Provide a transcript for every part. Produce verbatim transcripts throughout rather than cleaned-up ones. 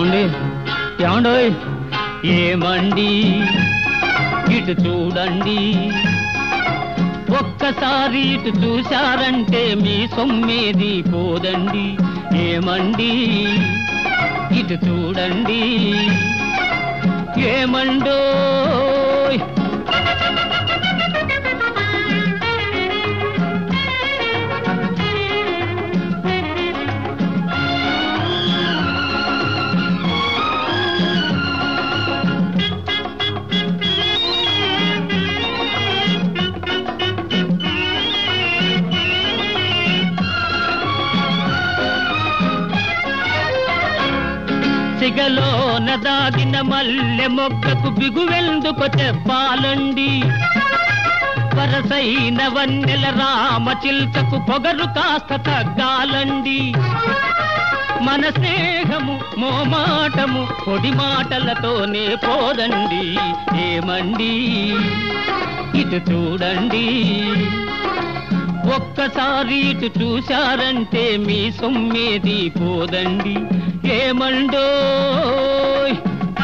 ఏమండి ఏమండోయ్ ఏమండి ఇటు చూడండి ఒక్కసారి ఇటు చూశారంటే మీ సొమ్మేది పోదండి ఏమండి ఇటు చూడండి ఏమండోయ్ సిగలోన దాగిన మల్లె మొక్కకు బిగువెందుకు చెప్పాలండి వరసైన వన్నెల రామ చిల్కకు పొగరు కాస్త తగ్గాలండి మన స్నేహము మోమాటము పొడి మాటలతోనే పోదండి ఏమండి ఇటు చూడండి ఒక్కసారి ఇటు చూశారంటే మీ సొమ్మేది పోదండి ఏమండోయ్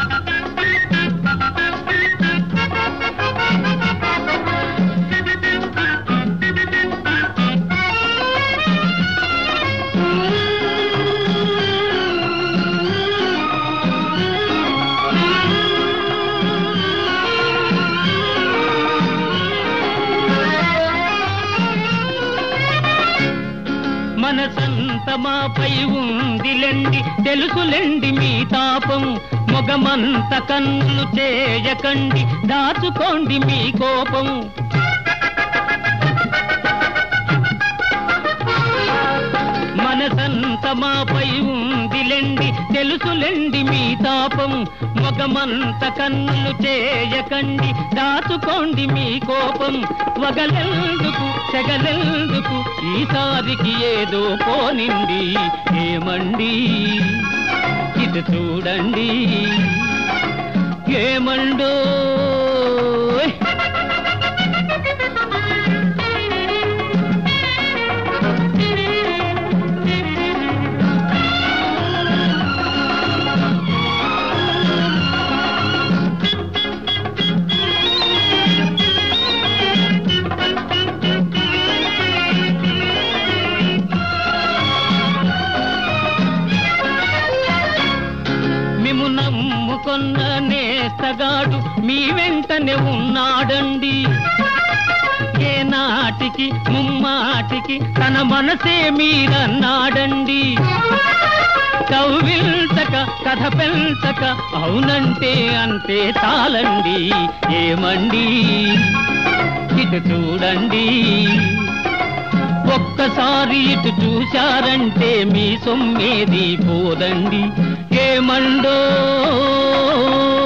మనసంత మాపై ఉందిలెండి తెలుసులెండి మీ తాపం మొగమంత కన్నులు చేయకండి దాచుకోండి మీ కోపం మనసంత మాపై ఉందిలెండి తెలుసులెండి మీ తాపం మొగమంత కన్నులు చేయకండి దాచుకోండి మీ కోపం వగలెందుకు చెగలెందుకు ఈసారికి ఏదో పోనింది ఏమండి ఇటు చూడండి ఏమండో నమ్ముకొన్న నేస్తగాడు మీ వెంటనే ఉన్నాడండి ఏ నాటికి ముమ్మాటికి తన మనసే మీరన్నాడండి కవ్విల్చక కథ పెంచక అవునంటే అంతే చాలండి ఏమండి ఇటు చూడండి ఒక్కసారి ఇటు చూశారంటే మీ సొమ్మేది పోదండి ఏమండో